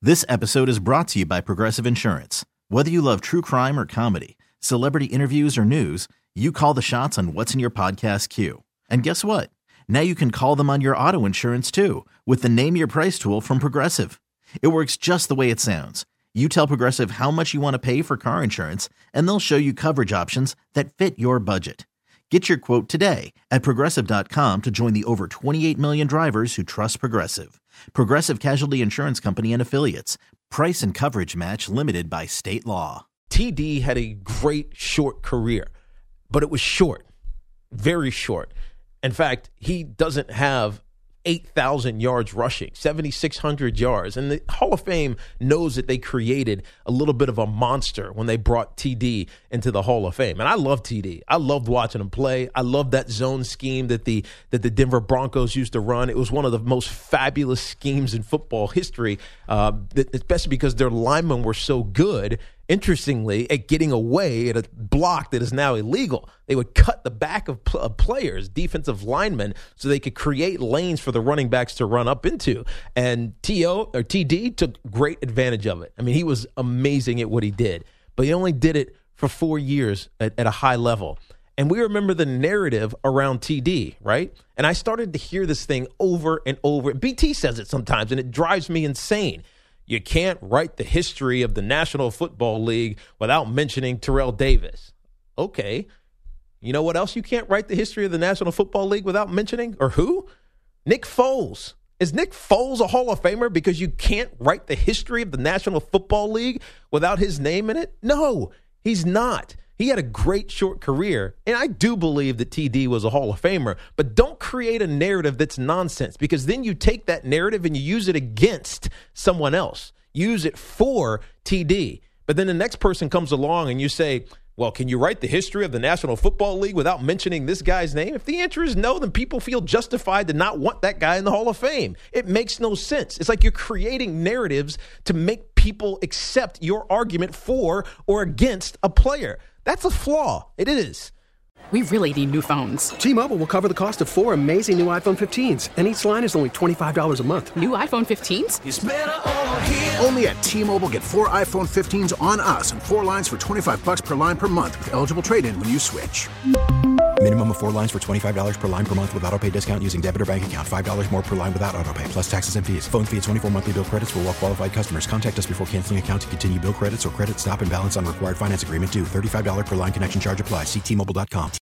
This episode is brought to you by Progressive Insurance. Whether you love true crime or comedy, celebrity interviews or news, you call the shots on what's in your podcast queue. And guess what? Now you can call them on your auto insurance too with the Name Your Price tool from Progressive. It works just the way it sounds. You tell Progressive how much you want to pay for car insurance, and they'll show you coverage options that fit your budget. Get your quote today at Progressive.com to join the over 28 million drivers who trust Progressive. Progressive Casualty Insurance Company and Affiliates. Price and coverage match limited by state law. TD had a great short career, but it was short, very short. In fact, he doesn't have 8,000 yards rushing, 7,600 yards. And the Hall of Fame knows that they created a little bit of a monster when they brought TD into the Hall of Fame. And I love TD. I loved watching him play. I loved that zone scheme that the Denver Broncos used to run. It was one of the most fabulous schemes in football history, especially because their linemen were so good, interestingly, at getting away at a block that is now illegal. They would cut the back of players, defensive linemen, so they could create lanes for the running backs to run up into. And TD took great advantage of it. I mean, he was amazing at what he did, but he only did it for 4 years at a high level. And we remember the narrative around TD, right? And I started to hear this thing over and over. BT says it sometimes, and it drives me insane. You can't write the history of the National Football League without mentioning Terrell Davis. Okay. You know what else you can't write the history of the National Football League without mentioning? Or who? Nick Foles. Is Nick Foles a Hall of Famer because you can't write the history of the National Football League without his name in it? No, he's not. He had a great short career, and I do believe that TD was a Hall of Famer, but don't create a narrative that's nonsense, because then you take that narrative and you use it against someone else. Use it for TD. But then the next person comes along and you say, well, can you write the history of the National Football League without mentioning this guy's name? If the answer is no, then people feel justified to not want that guy in the Hall of Fame. It makes no sense. It's like you're creating narratives to make people accept your argument for or against a player. That's a flaw. It is. We really need new phones. T-Mobile will cover the cost of 4 amazing new iPhone 15s, and each line is only $25 a month. New iPhone 15s? It's better over here. Only at T-Mobile, get 4 iPhone 15s on us and 4 lines for $25 per line per month with eligible trade-in when you switch. Minimum of 4 lines for $25 per line per month with autopay discount using debit or bank account. $5 more per line without autopay, plus taxes and fees. Phone fee at 24 monthly bill credits for well-qualified customers. Contact us before canceling account to continue bill credits or credit stop and balance on required finance agreement due. $35 per line connection charge applies. See T-Mobile.com.